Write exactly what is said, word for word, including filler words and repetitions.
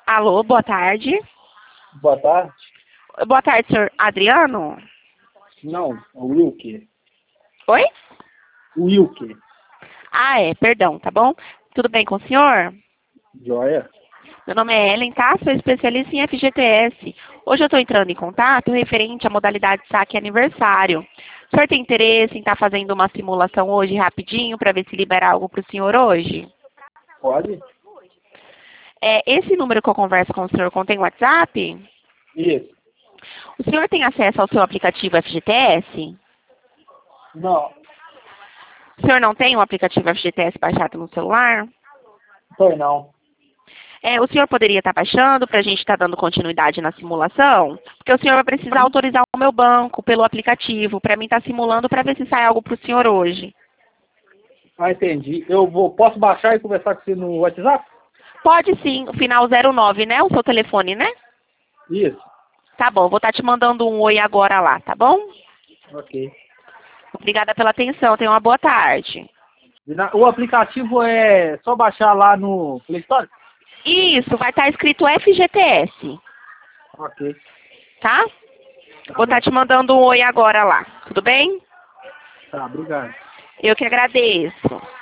Alô, boa tarde. Boa tarde. Boa tarde, senhor Adriano. Não, o Wilker. Oi? Wilker. Ah, é, perdão, tá bom? Tudo bem com o senhor? Joia? Meu nome é Ellen, tá? Sou especialista em F G T S. Hoje eu estou entrando em contato referente à modalidade saque aniversário. O senhor tem interesse em estar fazendo uma simulação hoje rapidinho para ver se libera algo para o senhor hoje? Pode? É, esse número que eu converso com o senhor contém WhatsApp? Isso. O senhor tem acesso ao seu aplicativo F G T S? Não, O senhor não tem o aplicativo F G T S baixado no celular? foi não. É, o senhor poderia estar baixando para a gente estar dando continuidade na simulação? Porque o senhor vai precisar autorizar o meu banco pelo aplicativo para mim estar simulando para ver se sai algo para o senhor hoje. Ah, entendi. Eu vou, posso baixar e conversar com você no WhatsApp? Pode sim, o final zero nove, né? O seu telefone, né? Isso. Tá bom, vou estar te mandando um oi agora lá, tá bom? Ok. Obrigada pela atenção, tenha uma boa tarde. E na- O aplicativo é só baixar lá no Play Store? Isso, vai estar escrito F G T S, Ok. tá? Tá Vou bom. estar te mandando um oi agora lá, tudo bem? Tá, obrigado. Eu que agradeço.